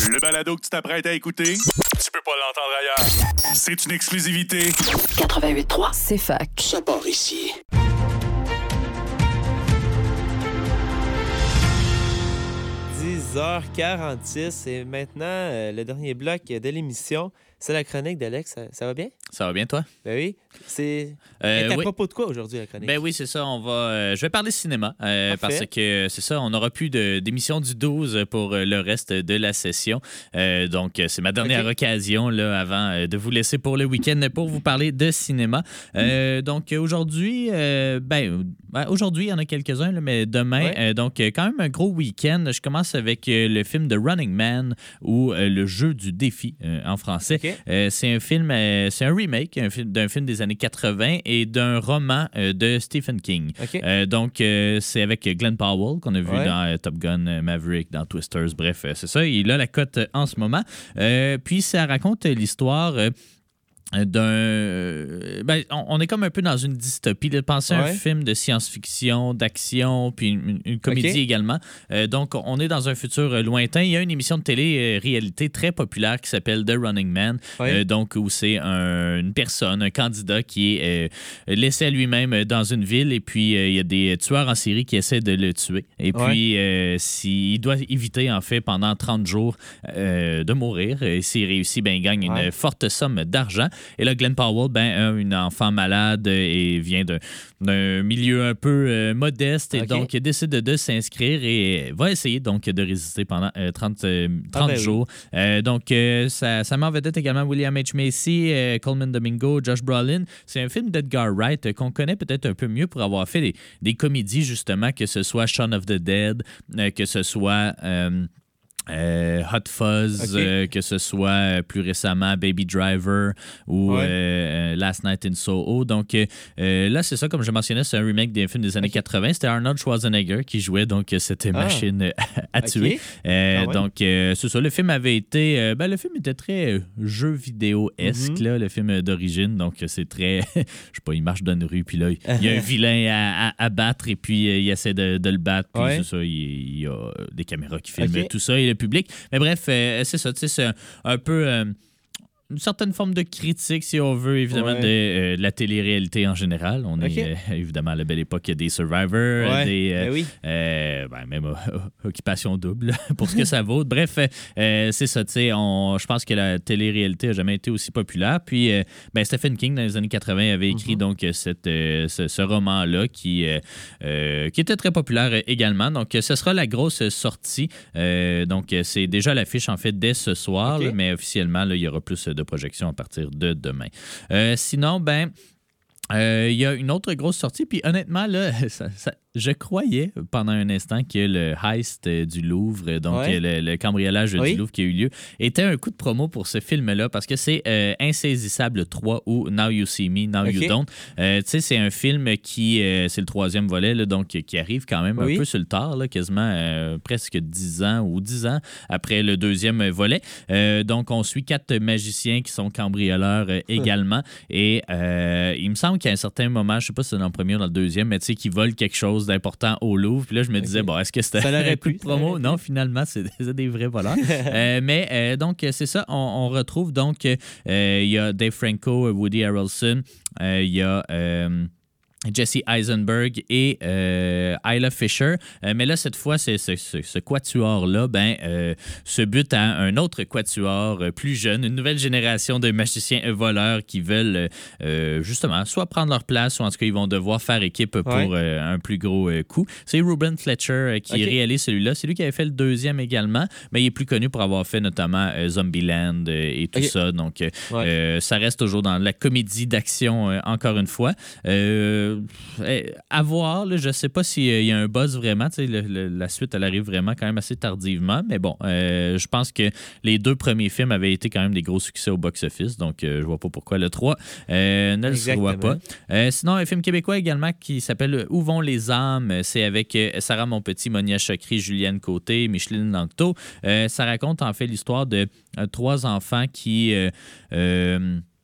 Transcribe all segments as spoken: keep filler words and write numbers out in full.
Le balado que tu t'apprêtes à écouter, tu peux pas l'entendre ailleurs. C'est une exclusivité. quatre-vingt-huit trois, C'est fac. ça part ici. dix heures quarante-six et maintenant, euh, le dernier bloc de l'émission, c'est la chronique d'Alex. Ça, ça va bien? Ça va bien, toi? Ben oui. C'est Euh, à oui. propos de quoi aujourd'hui, la chronique? Ben oui, c'est ça. On va, euh, je vais parler cinéma euh, Parfait. parce que c'est ça. On n'aura plus de, d'émission du douze pour euh, le reste de la session. Euh, donc, euh, c'est ma dernière Ok. occasion là, avant euh, de vous laisser pour le week-end pour vous parler de cinéma. Euh, donc, aujourd'hui, euh, ben, ben, aujourd'hui, il y en a quelques-uns, là, mais demain, Ouais. euh, donc, euh, quand même un gros week-end. Je commence avec euh, le film The Running Man ou euh, Le jeu du défi euh, en français. Ok. Euh, c'est un film, euh, c'est un remake un film, d'un film des années quatre-vingts et d'un roman euh, de Stephen King. OK. Euh, donc, euh, c'est avec Glenn Powell qu'on a vu Ouais. dans euh, Top Gun, euh, Maverick, dans Twisters. Bref, euh, c'est ça. Il a la cote euh, en ce moment. Euh, puis, ça raconte euh, l'histoire. euh, d'un euh, ben, on, on est comme un peu dans une dystopie. Là. Pensez à un Ouais. film de science-fiction, d'action, puis une, une comédie Ok. également. Euh, donc, on est dans un futur euh, lointain. Il y a une émission de télé-réalité très populaire qui s'appelle The Running Man, Ouais. euh, donc où c'est un- une personne, un candidat qui est euh, laissé à lui-même euh, dans une ville et puis euh, il y a des tueurs en série qui essaient de le tuer. Et Ouais. puis, euh, s'il doit éviter, en fait, pendant trente jours euh, de mourir. Et s'il réussit, ben, il gagne une Ouais. forte somme d'argent. Et là, Glenn Powell, ben, a une enfant malade et vient d'un, d'un milieu un peu euh, modeste. Et OK. donc, il décide de, de s'inscrire et va essayer donc de résister pendant euh, trente, euh, trente ben oui. jours. Euh, donc, euh, ça, ça met en vedette également William H. Macy, euh, Coleman Domingo, Josh Brolin. C'est un film d'Edgar Wright euh, qu'on connaît peut-être un peu mieux pour avoir fait des, des comédies, justement, que ce soit Shaun of the Dead, euh, que ce soit... euh, Euh, Hot Fuzz, OK. euh, que ce soit euh, plus récemment Baby Driver ou Ouais. euh, Last Night in Soho. Donc euh, euh, là, c'est ça, comme je mentionnais, c'est un remake des films des années OK. quatre-vingts. C'était Arnold Schwarzenegger qui jouait donc euh, cette Ah. machine euh, à OK. tuer. Euh, Ah ouais. Donc, euh, c'est ça. Le film avait été. euh, ben, le film était très euh, jeu vidéo-esque, Mhm. là, le film d'origine. Donc, euh, c'est très. Je sais pas, il marche dans une rue, puis là, il y a un vilain à, à- à battre, et puis euh, il essaie de, de le battre. Puis Ouais. c'est ça, il, il y a des caméras qui filment OK. tout ça et le public. Mais bref, euh, c'est ça, tu sais, c'est un, un peu. euh, une certaine forme de critique, si on veut, évidemment, Ouais. de, euh, de la télé-réalité en général. On OK. est euh, évidemment à la belle époque des Survivors, Ouais. des, euh, Ben oui. euh, ben, même euh, Occupation Double, pour ce que ça vaut. Bref, euh, c'est ça, tu sais, on- je pense que la télé-réalité n'a jamais été aussi populaire. Puis, euh, ben, Stephen King, dans les années quatre-vingts, avait écrit Mhm. donc cette, euh, ce, ce roman-là qui, euh, euh, qui était très populaire euh, également. Donc, euh, ce sera la grosse sortie. Euh, donc, euh, c'est déjà à l'affiche, en fait, dès ce soir, OK. là, mais officiellement, là, il y aura plus de projections à partir de demain. Euh, sinon, ben, euh, il y a une autre grosse sortie, puis honnêtement, là, ça- ça- je croyais pendant un instant que le heist euh, du Louvre, donc Ouais. euh, le, le cambriolage Oui. du Louvre qui a eu lieu, était un coup de promo pour ce film-là, parce que c'est euh, Insaisissable trois ou Now You See Me, Now You OK. Don't. Euh, tu sais, c'est un film qui, euh, c'est le troisième volet, là, donc qui arrive quand même Oui. un peu sur le tard, là, quasiment euh, presque dix ans ou dix ans après le deuxième volet. Euh, donc, on suit quatre magiciens qui sont cambrioleurs euh, également. Et euh, il me semble qu'à un certain moment, je sais pas si c'est dans le premier ou dans le deuxième, mais tu sais, qui volent quelque chose d'important au Louvre. Puis là, je me disais, Ok. bon, est-ce que c'était Ça l'aurait un coup pu, de ça promo? l'aurait Non, finalement, c'est c'est des vrais voleurs. Euh, mais euh, donc, c'est ça, on, on retrouve donc, euh, il y a Dave Franco, Woody Harrelson, euh, il y a... euh, Jesse Eisenberg et euh, Isla Fisher. Euh, mais là, cette fois, c'est, ce, ce, ce quatuor-là ben, euh, se bute à un autre quatuor euh, plus jeune, une nouvelle génération de magiciens euh, voleurs qui veulent euh, justement soit prendre leur place ou en tout cas, ils vont devoir faire équipe pour Ouais. euh, un plus gros euh, coup. C'est Ruben Fletcher euh, qui Ok. réalise celui-là. C'est lui qui avait fait le deuxième également, mais il est plus connu pour avoir fait notamment euh, Zombieland euh, et tout Ok. ça. Donc, euh, Ouais. euh, ça reste toujours dans la comédie d'action, euh, encore une fois. Euh, eh, à voir, là, je ne sais pas s'il y a un buzz vraiment. Tu sais, le- le- la suite, elle arrive vraiment quand même assez tardivement. Mais bon, euh, je pense que les deux premiers films avaient été quand même des gros succès au box-office. Donc, euh, je vois pas pourquoi le trois euh, ne le voit pas. Exactement. Euh, sinon, un film québécois également qui s'appelle Où vont les âmes? C'est avec euh, Sarah Monpetit, Monia Chokri, Juliane Côté, Micheline Langto. Euh, ça raconte en fait l'histoire de euh, trois enfants qui... euh, euh,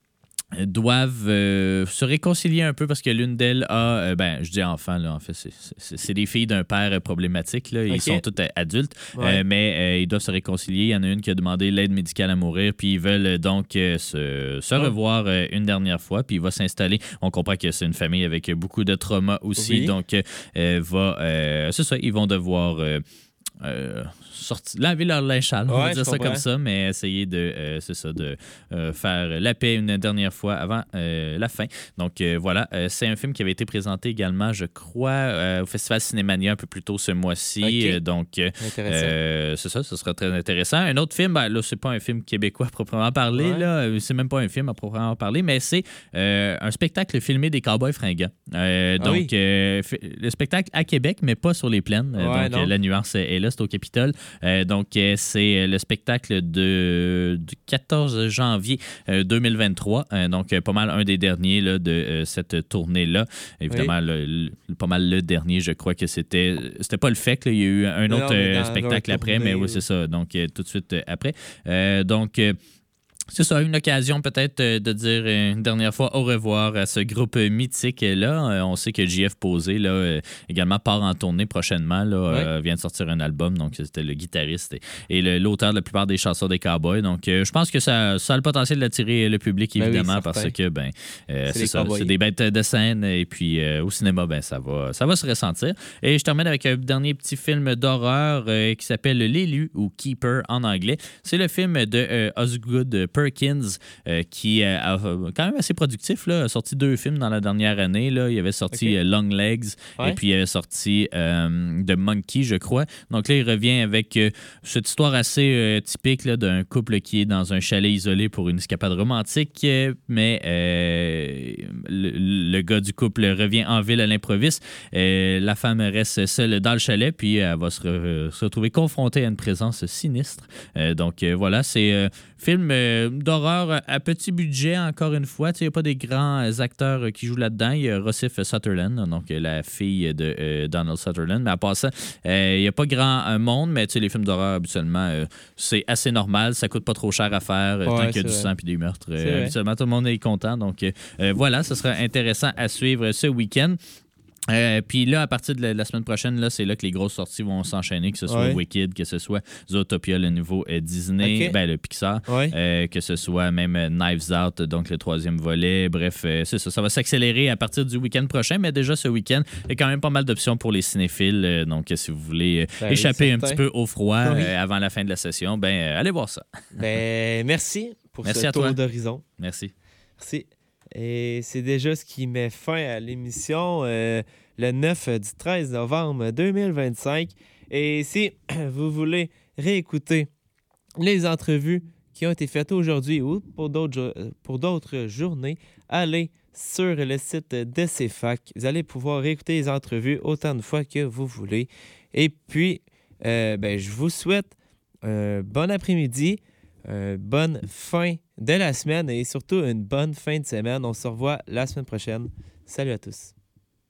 doivent euh, se réconcilier un peu parce que l'une d'elles a, euh, ben, je dis enfant, là, en fait, c'est, c'est, c'est des filles d'un père problématique, là, ils okay. sont tous adultes, ouais. euh, mais euh, ils doivent se réconcilier. Il y en a une qui a demandé l'aide médicale à mourir, puis ils veulent donc euh, se, se revoir euh, une dernière fois, puis il va s'installer. On comprend que c'est une famille avec beaucoup de traumas aussi, oui. donc euh, va, euh, c'est ça, ils vont devoir... Euh, Euh, sorti, laver leur linge sale, on ouais, va dire ça comprends. comme ça, mais essayer de, euh, c'est ça, de euh, faire la paix une dernière fois avant euh, la fin. Donc euh, voilà, euh, c'est un film qui avait été présenté également, je crois, euh, au Festival Cinémania un peu plus tôt ce mois-ci. Okay. Euh, donc euh, c'est ça, ce sera très intéressant. Un autre film, ben, là, c'est pas un film québécois à proprement parler, ouais. là, c'est même pas un film à proprement parler, mais c'est euh, un spectacle filmé des Cowboys fringants. Euh, donc, ah oui. euh, le spectacle à Québec, mais pas sur les plaines. Ouais, donc, euh, la nuance est là. C'est au Capitole. Euh, donc, euh, c'est le spectacle de, du quatorze janvier euh, deux mille vingt-trois. Euh, donc, euh, pas mal un des derniers là, de euh, cette tournée-là. Évidemment, oui. le, le, pas mal le dernier, je crois que c'était... C'était pas le fait qu'il y a eu un autre non, euh, spectacle après, tournée, mais oui, oui, c'est ça. Donc, euh, tout de suite euh, après. Euh, donc... Euh, C'est ça, une occasion peut-être de dire une dernière fois au revoir à ce groupe mythique-là. On sait que J F Posé, là, également, part en tournée prochainement, là, ouais. euh, vient de sortir un album. Donc, c'était le guitariste et, et le, l'auteur de la plupart des chansons des Cowboys. Donc, euh, je pense que ça, ça a le potentiel d'attirer le public, évidemment, ben oui, parce que, ben, euh, c'est, c'est ça, c'est des bêtes de scène. Et puis, euh, au cinéma, ben, ça va, ça va se ressentir. Et je termine avec un dernier petit film d'horreur euh, qui s'appelle L'élu ou Keeper en anglais. C'est le film de euh, Osgood Perkins, euh, qui est euh, quand même assez productif, là, a sorti deux films dans la dernière année. Là. Il avait sorti okay. euh, Long Legs ouais. et puis il avait sorti euh, The Monkey, je crois. Donc là, il revient avec euh, cette histoire assez euh, typique là, d'un couple qui est dans un chalet isolé pour une escapade romantique, euh, mais euh, le, le gars du couple revient en ville à l'improviste. Euh, la femme reste seule dans le chalet, puis elle va se, re- se retrouver confrontée à une présence sinistre. Euh, donc euh, voilà, c'est un euh, film... Euh, d'horreur à petit budget, encore une fois. Il n'y a pas des grands acteurs qui jouent là-dedans. Il y a Rossif Sutherland, donc la fille de euh, Donald Sutherland. Mais à part ça, euh, il n'y a pas grand monde, mais les films d'horreur, habituellement, euh, c'est assez normal. Ça coûte pas trop cher à faire. Ouais, tant qu'il y a du vrai. sang et des meurtres, euh, habituellement, tout le monde est content. Donc euh, voilà, ce sera intéressant à suivre ce week-end. Euh, puis là, à partir de la, la semaine prochaine, là, c'est là que les grosses sorties vont s'enchaîner, que ce soit ouais. Wicked, que ce soit Zootopia, le nouveau euh, Disney, okay. ben, le Pixar, ouais. euh, que ce soit même euh, Knives Out, donc le troisième volet. Bref, euh, c'est ça. Ça va s'accélérer à partir du week-end prochain, mais déjà ce week-end, il y a quand même pas mal d'options pour les cinéphiles. Euh, donc, si vous voulez euh, ben, échapper un petit peu au froid oui. euh, avant la fin de la session, ben euh, allez voir ça. Ben, merci pour merci ce à tour toi. d'horizon. Merci. Merci. Et c'est déjà ce qui met fin à l'émission euh, le neuf du treize novembre deux mille vingt-cinq. Et si vous voulez réécouter les entrevues qui ont été faites aujourd'hui ou pour d'autres, pour d'autres journées, allez sur le site de C F A C. Vous allez pouvoir réécouter les entrevues autant de fois que vous voulez. Et puis, euh, ben, je vous souhaite un bon après-midi. Une bonne fin de la semaine et surtout une bonne fin de semaine. On se revoit la semaine prochaine. Salut à tous.